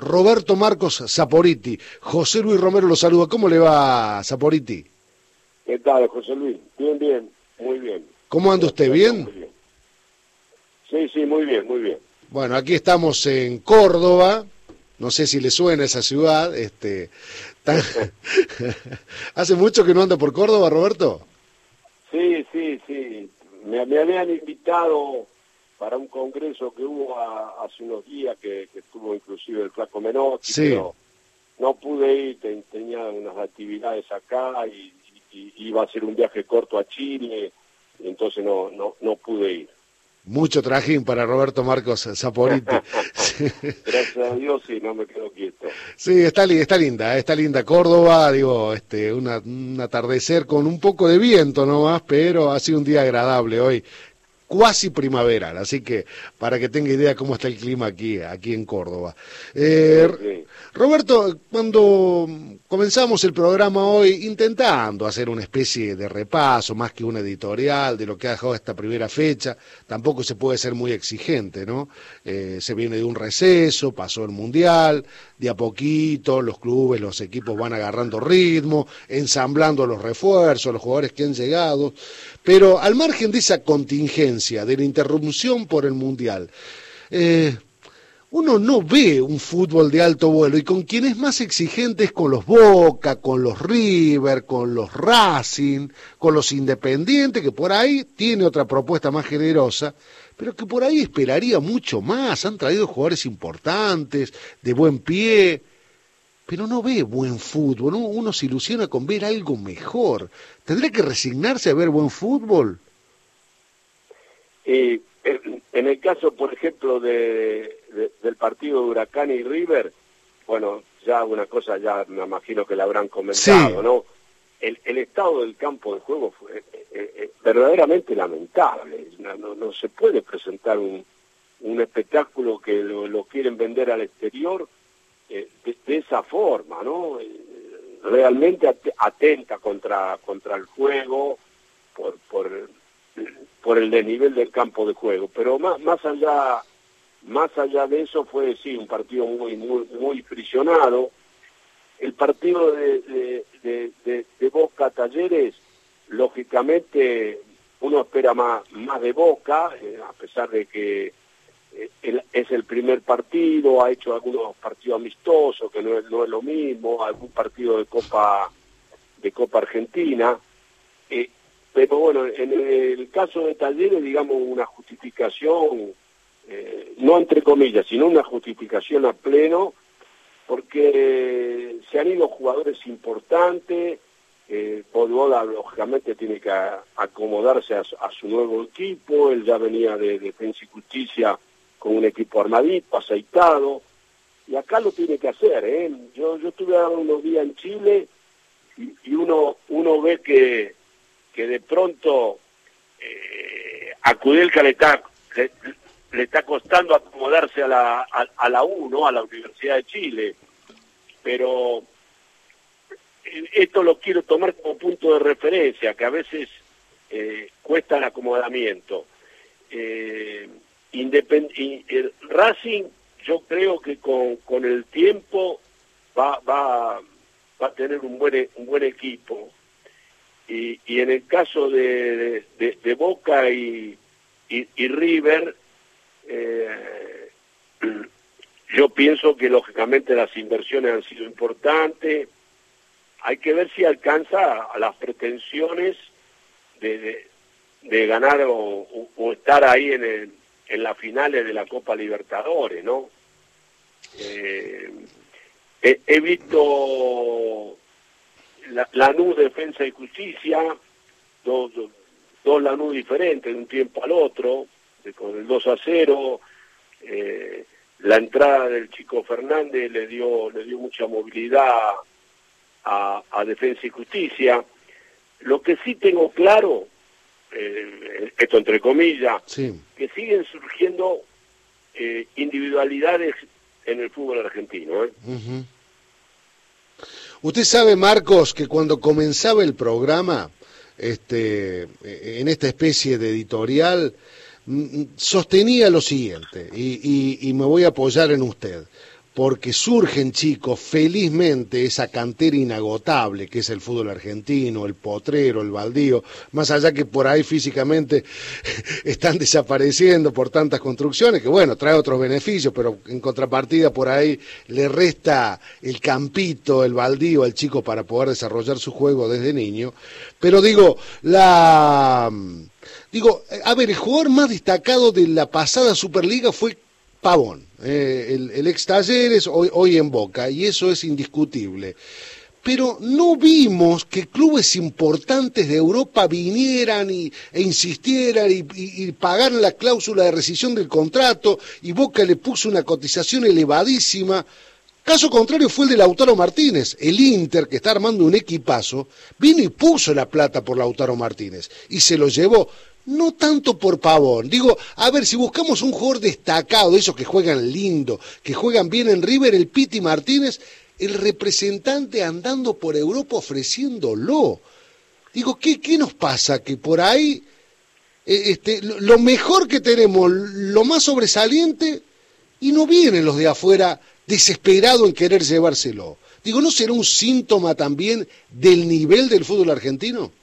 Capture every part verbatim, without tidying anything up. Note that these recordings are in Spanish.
Roberto Marcos Saporiti. José Luis Romero lo saluda. ¿Cómo le va, Saporiti? ¿Qué tal, José Luis? Bien, bien, muy bien. ¿Cómo anda usted? ¿Bien? Muy bien. Sí, sí, muy bien, muy bien. Bueno, aquí estamos en Córdoba. No sé si le suena esa ciudad. Este, tan... ¿Hace mucho que no anda por Córdoba, Roberto? Sí, sí, sí. Me, me habían invitado para un congreso que hubo a, hace unos días, que, que estuvo inclusive el Flaco Menotti, sí. Pero no pude ir, te, tenía unas actividades acá y, y, y iba a ser un viaje corto a Chile, y entonces no, no, no pude ir. Mucho trajín para Roberto Marcos Saporiti. Gracias a Dios, sí, no me quedo quieto. Sí, está, está linda, está linda Córdoba, digo, este, una, un atardecer con un poco de viento nomás, pero ha sido un día agradable hoy, cuasi primaveral, así que para que tenga idea cómo está el clima aquí, aquí en Córdoba. Eh, sí, sí. Roberto, cuando comenzamos el programa hoy intentando hacer una especie de repaso, más que una editorial de lo que ha dejado esta primera fecha, tampoco se puede ser muy exigente, ¿no? Eh, se viene de un receso, pasó el Mundial, de a poquito los clubes, los equipos van agarrando ritmo, ensamblando los refuerzos, los jugadores que han llegado, pero al margen de esa contingencia, de la interrupción por el Mundial, eh, uno no ve un fútbol de alto vuelo, y con quien es más exigente es con los Boca, con los River, con los Racing, con los Independientes, que por ahí tiene otra propuesta más generosa, pero que por ahí esperaría mucho más. Han traído jugadores importantes, de buen pie, pero no ve buen fútbol, ¿no? Uno se ilusiona con ver algo mejor. ¿Tendría que resignarse a ver buen fútbol? Eh, en el caso, por ejemplo, de, de, del partido de Huracán y River, bueno, ya una cosa ya me imagino que la habrán comentado, sí. ¿no? El, el estado del campo de juego fue eh, eh, verdaderamente lamentable. No, no, no se puede presentar un, un espectáculo que lo, lo quieren vender al exterior eh, de, de esa forma, ¿no? Realmente atenta contra, contra el juego por... por por el desnivel del campo de juego, pero más, más allá más allá de eso fue sí un partido muy muy muy friccionado. El partido de, de, de, de, de Boca Talleres, lógicamente uno espera más más de Boca, eh, a pesar de que eh, el, es el primer partido, ha hecho algunos partidos amistosos que no es, no es lo mismo, algún partido de Copa de Copa Argentina. eh, Pero bueno, en el caso de Talleres, digamos, una justificación, eh, no entre comillas, sino una justificación a pleno, porque se han ido jugadores importantes, eh, Podbola lógicamente tiene que acomodarse a, a su nuevo equipo, él ya venía de Defensa y Justicia con un equipo armadito, aceitado, y acá lo tiene que hacer, ¿eh? Yo, yo estuve unos días en Chile y, y uno, uno ve que... que de pronto eh, a Kudelka le está, le, le está costando acomodarse a la, a, a la U, ¿no? A la Universidad de Chile. Pero esto lo quiero tomar como punto de referencia, que a veces eh, cuesta el acomodamiento. Eh, independ- y, el Racing, yo creo que con, con el tiempo va, va, va a tener un buen, un buen equipo. Y, y en el caso de, de, de Boca y, y, y River, eh, yo pienso que lógicamente las inversiones han sido importantes. Hay que ver si alcanza a las pretensiones de, de, de ganar o, o, o estar ahí en, el, en las finales de la Copa Libertadores, ¿no? Eh, he, he visto... La, Lanús Defensa y Justicia, dos, dos, dos Lanús diferentes de un tiempo al otro, de, con el dos a cero, eh, la entrada del Chico Fernández le dio le dio mucha movilidad a, a Defensa y Justicia. Lo que sí tengo claro, eh, esto entre comillas, sí. que siguen surgiendo eh, individualidades en el fútbol argentino, ¿eh? Uh-huh. Usted sabe, Marcos, que cuando comenzaba el programa, este, en esta especie de editorial, sostenía lo siguiente, y, y, y me voy a apoyar en usted. porque surgen chicos, felizmente, esa cantera inagotable que es el fútbol argentino, el potrero, el baldío, más allá que por ahí físicamente están desapareciendo por tantas construcciones, que bueno, trae otros beneficios, pero en contrapartida por ahí le resta el campito, el baldío al chico para poder desarrollar su juego desde niño. Pero digo, la... Digo, a ver, el jugador más destacado de la pasada Superliga fue Pavón, eh, el, el ex Talleres, hoy, hoy en Boca, y eso es indiscutible. Pero no vimos que clubes importantes de Europa vinieran y, e insistieran y, y, y pagaran la cláusula de rescisión del contrato, y Boca le puso una cotización elevadísima. Caso contrario fue el de Lautaro Martínez. El Inter, que está armando un equipazo, vino y puso la plata por Lautaro Martínez, y se lo llevó. No tanto por Pavón, digo, a ver, si buscamos un jugador destacado, esos que juegan lindo, que juegan bien en River, el Piti Martínez, el representante andando por Europa ofreciéndolo. Digo, ¿qué, qué nos pasa? Que por ahí, eh, este, lo, lo mejor que tenemos, lo más sobresaliente, y no vienen los de afuera desesperados en querer llevárselo. Digo, ¿no será un síntoma también del nivel del fútbol argentino?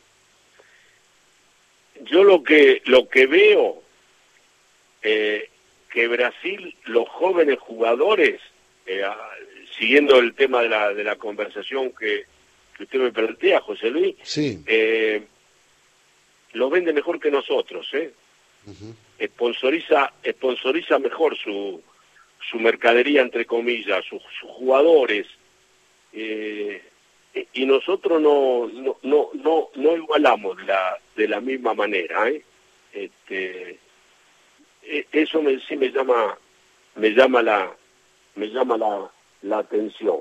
Yo lo que lo que veo, eh, que Brasil, los jóvenes jugadores, eh, siguiendo el tema de la de la conversación que, que usted me plantea, José Luis, sí. eh, los vende mejor que nosotros, ¿eh? Uh-huh. Sponsoriza, sponsoriza mejor su su mercadería, entre comillas, sus, sus jugadores, eh, y nosotros no no no no, no igualamos de la de la misma manera, ¿eh? Este, eso me, sí me llama me llama la me llama la, la atención.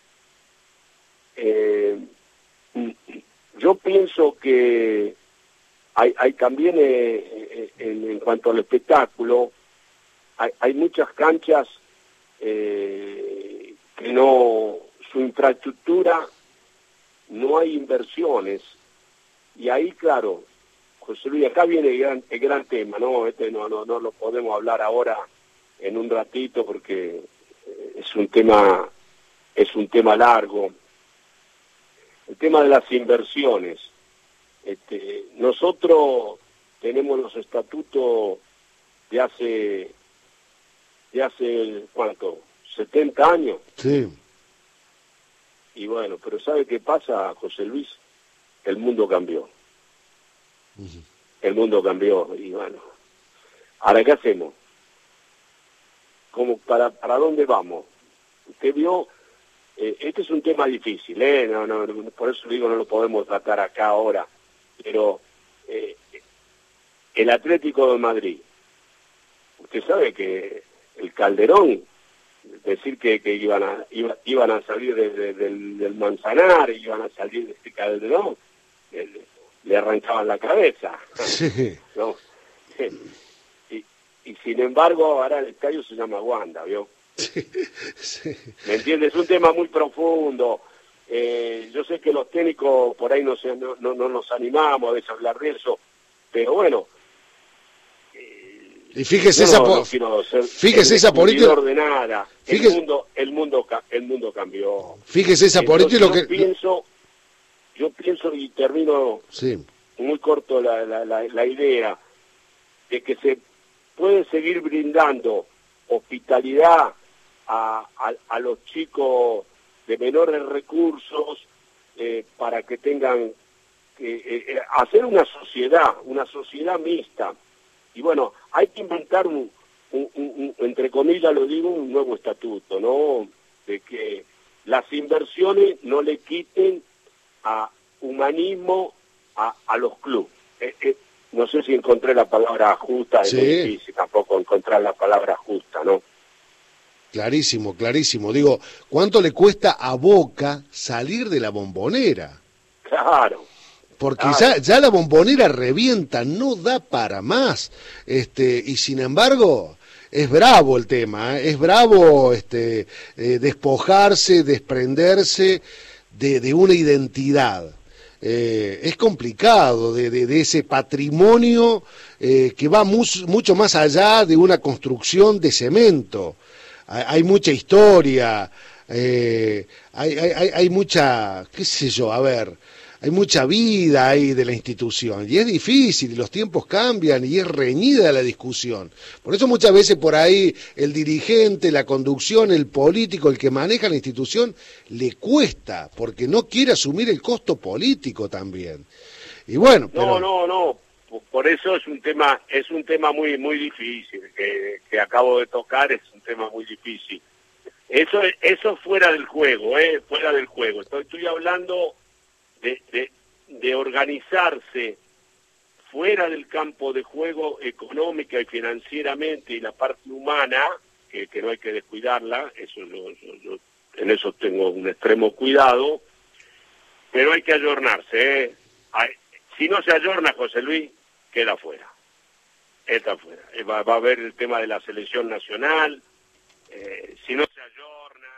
Eh, yo pienso que hay, hay también eh, en, en cuanto al espectáculo, hay, hay muchas canchas eh, que no, su infraestructura, no hay inversiones, y ahí, claro, José Luis, acá viene el gran, el gran tema, ¿no? Este no, no, no lo podemos hablar ahora en un ratito porque es un tema, es un tema largo. El tema de las inversiones. Este, nosotros tenemos los estatutos de hace, de hace, ¿cuánto? setenta años. Sí. Y bueno, pero ¿sabe qué pasa, José Luis? El mundo cambió. Uh-huh. El mundo cambió, y bueno, ¿ahora qué hacemos? ¿Cómo, para, ¿Para dónde vamos? Usted vio, eh, este es un tema difícil, ¿eh? No, no, no, por eso digo, no lo podemos tratar acá ahora, pero eh, el Atlético de Madrid, usted sabe que el Calderón, decir que, que iban a iba, iban a salir de, de, del, del Manzanar, iban a salir de este Calderón, le, le arrancaban la cabeza. Sí. ¿No? Y, y sin embargo ahora el estadio se llama Wanda, ¿vio? Sí. Sí. ¿Me entiendes? Es un tema muy profundo. Eh, yo sé que los técnicos por ahí no, se, no, no, no nos animamos a veces a hablar de eso, pero bueno. Y fíjese esa, no, po- no quiero ser fíjese esa política ordenada. Fíjese, el mundo, el mundo, el mundo cambió. Fíjese esa política lo que yo pienso, yo pienso y termino sí. muy corto la, la, la, la idea de que se puede seguir brindando hospitalidad a, a, a los chicos de menores recursos eh, para que tengan eh, eh, hacer una sociedad, una sociedad mixta. Y bueno, hay que inventar un, un, un, un, entre comillas lo digo, un nuevo estatuto, ¿no? De que las inversiones no le quiten a humanismo a, a los clubes. Eh, eh, no sé si encontré la palabra justa, es sí. muy difícil tampoco encontrar la palabra justa, ¿no? Clarísimo, clarísimo. Digo, ¿cuánto le cuesta a Boca salir de la Bombonera? Claro. Porque claro. ya, ya la Bombonera revienta, no da para más. Este, y sin embargo, es bravo el tema, ¿eh? Es bravo este, eh, despojarse, desprenderse de, de una identidad. Eh, es complicado de, de, de ese patrimonio eh, que va mu- mucho más allá de una construcción de cemento. hay, hay mucha historia, eh, hay, hay, hay mucha, qué sé yo, a ver, hay mucha vida ahí de la institución y es difícil, y los tiempos cambian y es reñida la discusión. Por eso muchas veces por ahí el dirigente, la conducción, el político, el que maneja la institución, le cuesta, porque no quiere asumir el costo político también. Y bueno, pero... No, no, no, por eso es un tema, es un tema muy, muy difícil, que, que acabo de tocar, es un tema muy difícil. Eso, eso fuera del juego, eh, fuera del juego. Estoy, estoy hablando de, de, de organizarse fuera del campo de juego económica y financieramente y la parte humana, que, que no hay que descuidarla, eso yo, yo, yo, en eso tengo un extremo cuidado, pero hay que ayornarse, ¿eh? Hay, si no se ayorna, José Luis, queda fuera, está fuera. Va, va a haber el tema de la selección nacional, eh, si no se ayorna,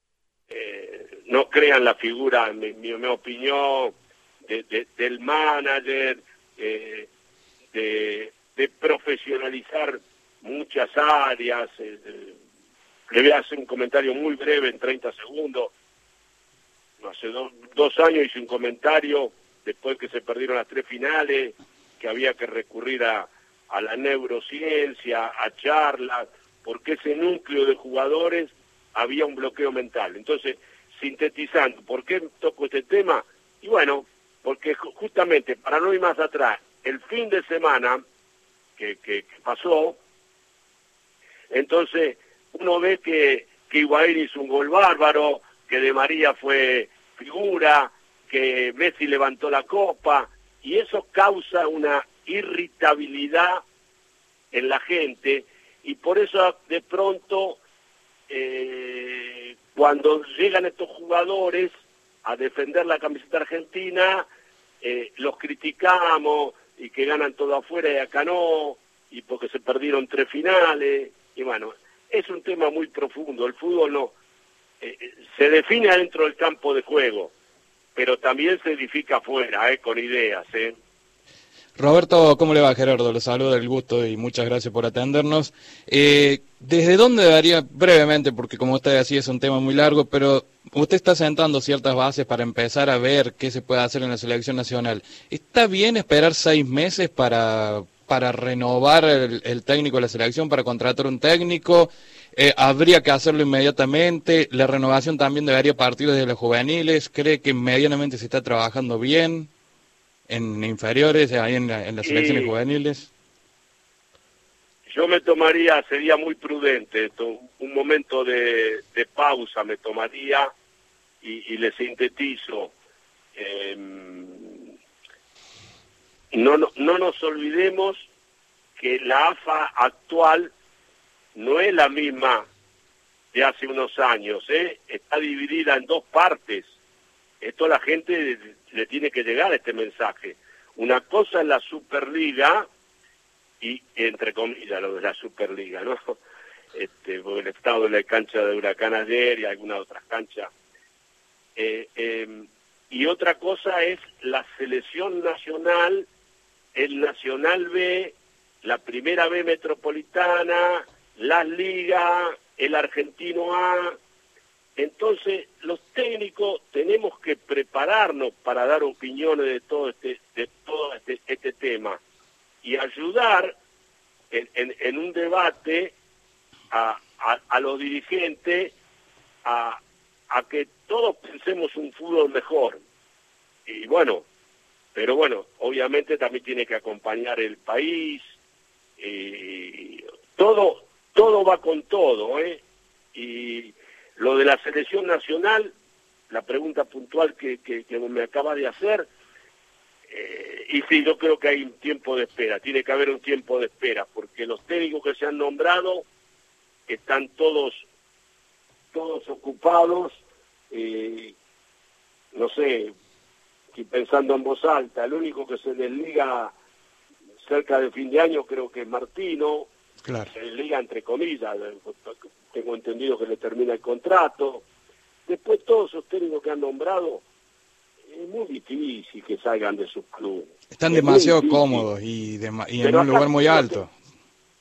eh, no crean la figura, en mi, mi, mi opinión, de, de, del manager, eh, de, de profesionalizar muchas áreas. Eh, eh, le voy a hacer un comentario muy breve en treinta segundos. Hace do, dos años hice un comentario, después que se perdieron las tres finales, que había que recurrir a, a la neurociencia, a charlas, porque ese núcleo de jugadores había un bloqueo mental. Entonces, sintetizando, ¿por qué toco este tema? Y bueno, porque justamente, para no ir más atrás, el fin de semana que, que, que pasó, entonces uno ve que, que Higuaín hizo un gol bárbaro, que De María fue figura, que Messi levantó la copa, y eso causa una irritabilidad en la gente, y por eso de pronto eh, cuando llegan estos jugadores a defender la camiseta argentina, eh, los criticamos, y que ganan todo afuera y acá no, y porque se perdieron tres finales, y bueno, es un tema muy profundo. El fútbol no eh, se define adentro del campo de juego, pero también se edifica afuera, eh, con ideas, eh. Roberto, ¿cómo le va, Gerardo? Lo saludo, el gusto y muchas gracias por atendernos. Eh, ¿Desde dónde daría, brevemente, porque como usted decía es un tema muy largo, pero usted está sentando ciertas bases para empezar a ver qué se puede hacer en la selección nacional? ¿Está bien esperar seis meses para, para renovar el, el técnico de la selección, para contratar un técnico? Eh, ¿Habría que hacerlo inmediatamente? ¿La renovación también debería partir desde los juveniles? ¿Cree que medianamente se está trabajando bien en inferiores, ahí en, la, en las selecciones juveniles? Yo me tomaría, sería muy prudente, un momento de, de pausa me tomaría, y, y le sintetizo. Eh, no, no, no nos olvidemos que la A F A actual no es la misma de hace unos años, ¿eh? Está dividida en dos partes. Esto a la gente le tiene que llegar este mensaje. Una cosa es la Superliga, y entre comillas lo de la Superliga, ¿no? Este, porque el estado de la cancha de Huracán ayer y algunas otras canchas. Eh, eh, y otra cosa es la selección nacional, el Nacional B, la Primera B Metropolitana, las ligas, el Argentino A. Entonces, los técnicos tenemos que prepararnos para dar opiniones de todo este, de todo este, este tema, y ayudar en, en, en un debate a, a, a los dirigentes a, a que todos pensemos un fútbol mejor. Y bueno, pero bueno, obviamente también tiene que acompañar el país, y todo, todo va con todo, ¿eh? Y lo de la selección nacional, la pregunta puntual que, que, que me acaba de hacer, eh, y sí, yo creo que hay un tiempo de espera, tiene que haber un tiempo de espera, porque los técnicos que se han nombrado están todos, todos ocupados, eh, no sé, estoy pensando en voz alta, el único que se desliga cerca del fin de año creo que es Martino, claro. Se desliga entre comillas, tengo entendido que le termina el contrato. Después todos esos técnicos que han nombrado, es muy difícil que salgan de sus clubes. Están es demasiado cómodos y, de, y en un lugar muy alto.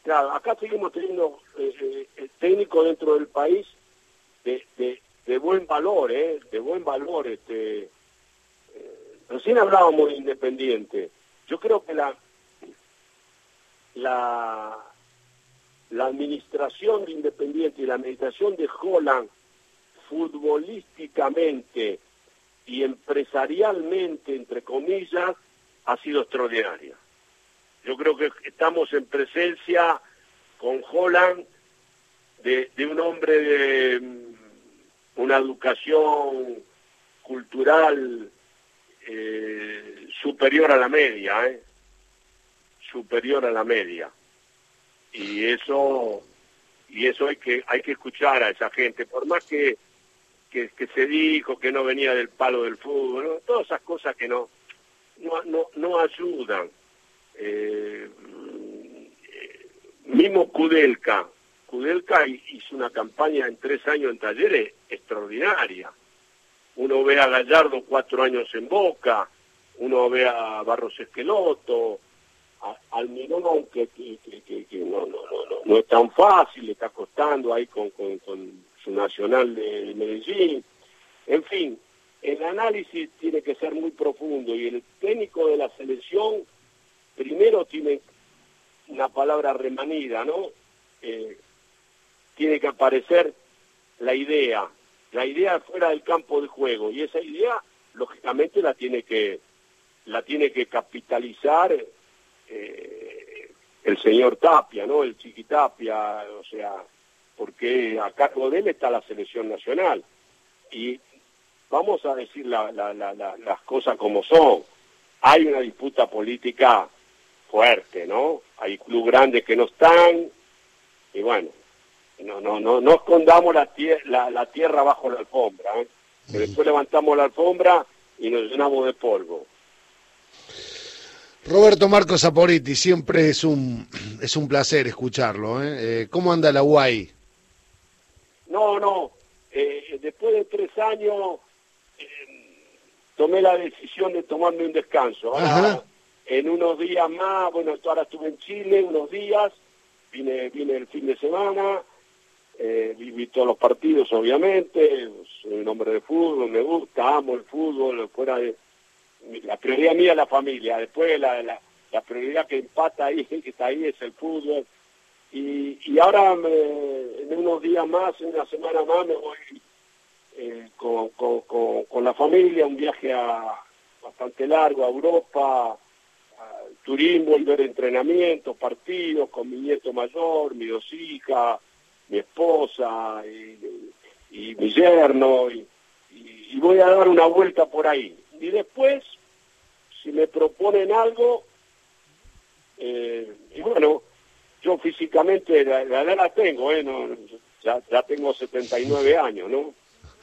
Claro, acá seguimos teniendo eh, eh, técnicos dentro del país de, de, de buen valor, ¿eh? De buen valor. Este, eh, recién hablábamos de Independiente. Yo creo que la, la, la administración de Independiente y la administración de Holland, futbolísticamente y empresarialmente, entre comillas, ha sido extraordinaria. Yo creo que estamos en presencia con Holland de, de un hombre de una educación cultural eh, superior a la media, ¿eh? superior a la media. Y eso y eso hay que hay que escuchar a esa gente, por más que que, que se dijo que no venía del palo del fútbol, ¿no? Todas esas cosas que no no no, no ayudan. Eh, mismo Kudelka Kudelka hizo una campaña en tres años en Talleres extraordinaria. Uno ve a Gallardo cuatro años en Boca, uno ve a Barros Esqueloto, a Almirón, que, que, que, que no, no, no, no, no es tan fácil, le está costando ahí con, con, con su Nacional de Medellín. En fin, el análisis tiene que ser muy profundo y el técnico de la selección primero tiene una palabra remanida, ¿no? Eh, tiene que aparecer la idea, la idea fuera del campo de juego, y esa idea, lógicamente, la tiene que, la tiene que capitalizar eh, el señor Tapia, ¿no? El Chiqui Tapia, o sea, porque a cargo de él está la selección nacional. Y vamos a decir la, la, la, la, las cosas como son. Hay una disputa política fuerte, ¿no? Hay clubes grandes que no están, y bueno, no no no no escondamos la, tier la, la tierra bajo la alfombra, ¿eh? Que después levantamos la alfombra y nos llenamos de polvo. Roberto Marcos Saporiti, siempre es un es un placer escucharlo, ¿eh? Eh, ¿Cómo anda la U A I? No, no, eh, después de tres años eh, tomé la decisión de tomarme un descanso. Ahora, Ajá. En unos días más, bueno, ahora estuve en Chile unos días, vine, vine el fin de semana, eh, viví todos los partidos, obviamente, soy un hombre de fútbol, me gusta, amo el fútbol, fuera de... La prioridad mía es la familia, después la, la, la prioridad que empata ahí, que está ahí, es el fútbol. Y, y ahora, me, en unos días más, en una semana más, me voy eh, con, con, con, con la familia, un viaje a, bastante largo a Europa, turismo y ver entrenamientos, partidos con mi nieto mayor, mis dos hijas, mi esposa y, y mi yerno, y, y, y voy a dar una vuelta por ahí. Y después, si me proponen algo, eh, y bueno, yo físicamente la, la edad la tengo, ¿eh? No, ya, ya tengo setenta y nueve años, ¿no?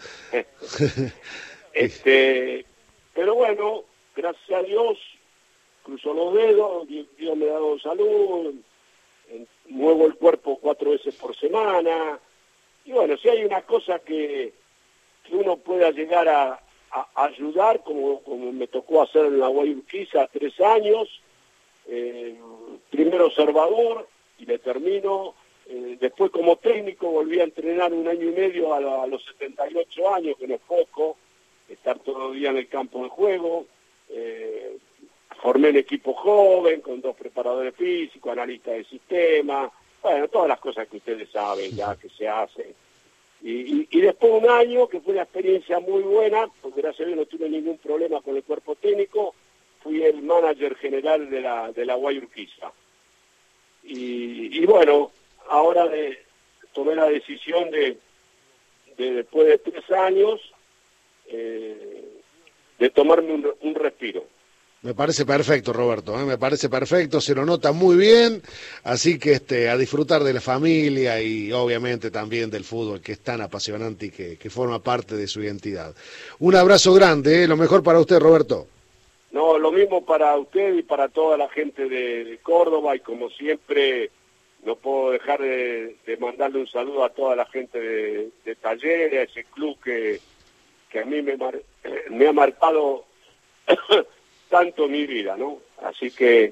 este, pero bueno, gracias a Dios, cruzo los dedos, Dios me ha dado salud, muevo el cuerpo cuatro veces por semana, y bueno, si hay una cosa que, que uno pueda llegar a, a ayudar, como, como me tocó hacer en la Guayurquiza tres años, eh, primero observador, y le termino, eh, después como técnico volví a entrenar un año y medio a, la, a los setenta y ocho años, que no es poco, estar todo el día en el campo de juego, eh, formé un equipo joven con dos preparadores físicos, analistas de sistema, bueno, todas las cosas que ustedes saben ya que se hacen. Y, y, y después un año, que fue una experiencia muy buena, porque gracias a Dios no tuve ningún problema con el cuerpo técnico, fui el manager general de la, de la Guayurquiza. Y, y bueno, ahora de, tomé la decisión de, de después de tres años, eh, de tomarme un, un respiro. Me parece perfecto, Roberto, ¿eh? Me parece perfecto, se lo nota muy bien, así que este, a disfrutar de la familia y obviamente también del fútbol, que es tan apasionante y que, que forma parte de su identidad. Un abrazo grande, ¿eh? Lo mejor para usted, Roberto. No, lo mismo para usted y para toda la gente de, de Córdoba, y como siempre no puedo dejar de, de mandarle un saludo a toda la gente de, de Talleres, a ese club que, que a mí me, mar, me ha marcado tanto mi vida, ¿no? Así que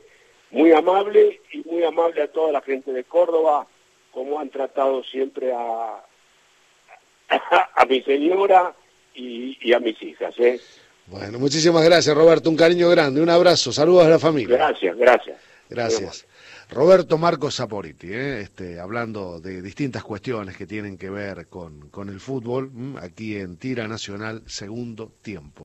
muy amable y muy amable a toda la gente de Córdoba, como han tratado siempre a, a, a mi señora y, y a mis hijas. ¿eh? Bueno, muchísimas gracias, Roberto, un cariño grande, un abrazo, saludos a la familia. Gracias, gracias. Gracias. Roberto Marcos Saporiti, ¿eh? este, hablando de distintas cuestiones que tienen que ver con, con el fútbol, aquí en Tira Nacional, segundo tiempo.